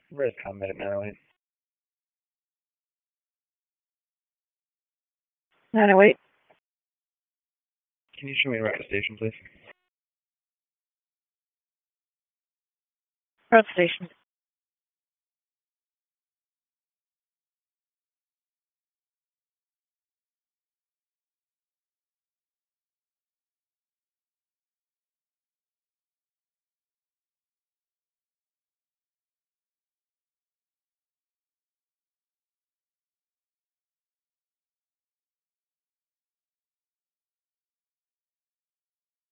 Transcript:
Where's Combat at 908? 908. Can you show me around the station, please? Road station.